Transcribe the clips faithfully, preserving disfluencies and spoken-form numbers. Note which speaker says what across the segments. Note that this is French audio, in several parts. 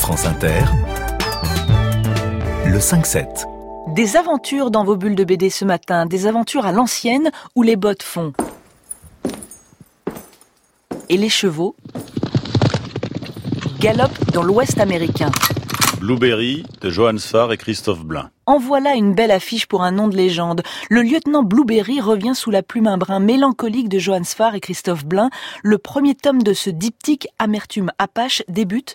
Speaker 1: France Inter, le cinq sept.
Speaker 2: Des aventures dans vos bulles de B D ce matin, des aventures à l'ancienne où les bottes font. Et les chevaux galopent dans l'Ouest américain.
Speaker 3: Blueberry de Johannes Farr et Christophe Blain.
Speaker 2: En voilà une belle affiche pour un nom de légende. Le lieutenant Blueberry revient sous la plume un brin mélancolique de Johannes Farr et Christophe Blain. Le premier tome de ce diptyque Amertume Apache débute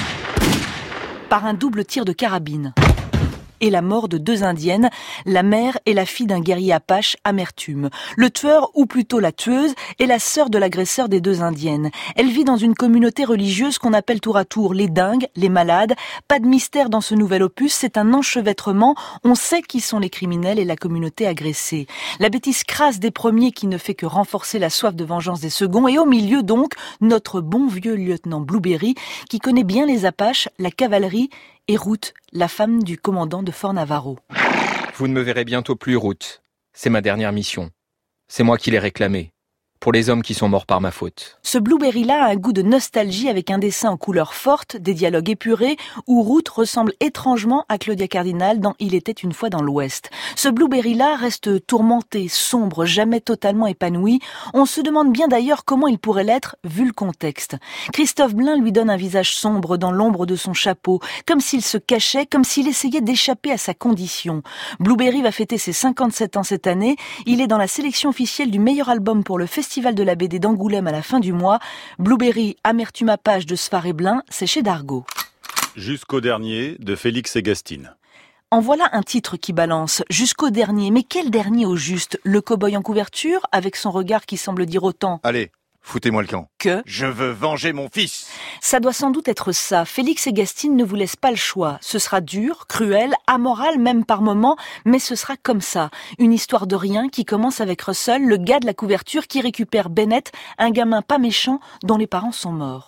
Speaker 2: par un double tir de carabine et la mort de deux indiennes, la mère et la fille d'un guerrier apache, Amertume. Le tueur, ou plutôt la tueuse, est la sœur de l'agresseur des deux indiennes. Elle vit dans une communauté religieuse qu'on appelle tour à tour les dingues, les malades. Pas de mystère dans ce nouvel opus, c'est un enchevêtrement. On sait qui sont les criminels et la communauté agressée. La bêtise crasse des premiers qui ne fait que renforcer la soif de vengeance des seconds. Et au milieu donc, notre bon vieux lieutenant Blueberry, qui connaît bien les apaches, la cavalerie, et Ruth, la femme du commandant de Fort Navarro.
Speaker 4: Vous ne me verrez bientôt plus, Ruth. C'est ma dernière mission. C'est moi qui l'ai réclamée. Pour les hommes qui sont morts par ma faute.
Speaker 2: Ce Blueberry-là a un goût de nostalgie avec un dessin en couleurs fortes, des dialogues épurés, où Ruth ressemble étrangement à Claudia Cardinal dans Il était une fois dans l'Ouest. Ce Blueberry-là reste tourmenté, sombre, jamais totalement épanoui. On se demande bien d'ailleurs comment il pourrait l'être, vu le contexte. Christophe Blain lui donne un visage sombre dans l'ombre de son chapeau, comme s'il se cachait, comme s'il essayait d'échapper à sa condition. Blueberry va fêter ses cinquante-sept ans cette année. Il est dans la sélection officielle du meilleur album pour le festival Festival de la B D d'Angoulême à la fin du mois. Blueberry, Amertume Apache de Farr et Blain, c'est chez Dargaud.
Speaker 3: Jusqu'au dernier de Félix et Gastine.
Speaker 2: En voilà un titre qui balance, jusqu'au dernier. Mais quel dernier au juste? Le cow-boy en couverture, avec son regard qui semble dire autant.
Speaker 5: Allez, foutez-moi le camp.
Speaker 2: Que
Speaker 5: je veux venger mon fils.
Speaker 2: Ça doit sans doute être ça. Félix et Gastine ne vous laissent pas le choix. Ce sera dur, cruel, amoral même par moments, mais ce sera comme ça. Une histoire de rien qui commence avec Russell, le gars de la couverture qui récupère Bennett, un gamin pas méchant dont les parents sont morts.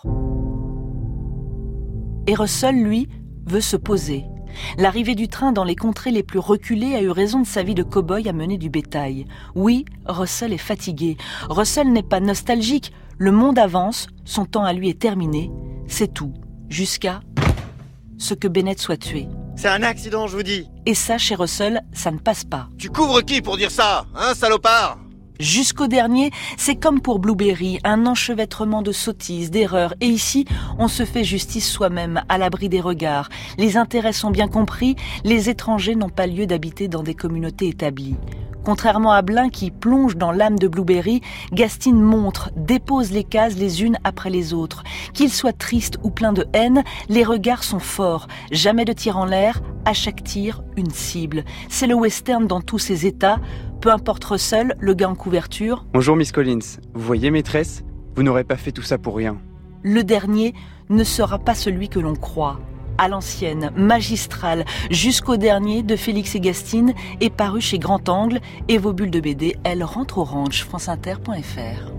Speaker 2: Et Russell, lui, veut se poser. L'arrivée du train dans les contrées les plus reculées a eu raison de sa vie de cow-boy à mener du bétail. Oui, Russell est fatigué. Russell n'est pas nostalgique. Le monde avance, son temps à lui est terminé. C'est tout. Jusqu'à ce que Bennett soit tué.
Speaker 5: C'est un accident, je vous dis.
Speaker 2: Et ça, chez Russell, ça ne passe pas.
Speaker 5: Tu couvres qui pour dire ça, hein, salopard?
Speaker 2: Jusqu'au dernier, c'est comme pour Blueberry, un enchevêtrement de sottises, d'erreurs. Et ici, on se fait justice soi-même, à l'abri des regards. Les intérêts sont bien compris, les étrangers n'ont pas lieu d'habiter dans des communautés établies. Contrairement à Blain qui plonge dans l'âme de Blueberry, Gastine montre, dépose les cases les unes après les autres. Qu'il soit triste ou plein de haine, les regards sont forts. Jamais de tir en l'air, à chaque tir, une cible. C'est le western dans tous ses états. Peu importe Russell, le gars en couverture.
Speaker 6: Bonjour Miss Collins. Vous voyez maîtresse, vous n'aurez pas fait tout ça pour rien.
Speaker 2: Le dernier ne sera pas celui que l'on croit. À l'ancienne, magistral, jusqu'au dernier de Félix et Gastine est paru chez Grand Angle et vos bulles de B D, elles rentrent au ranch, franceinter point f r.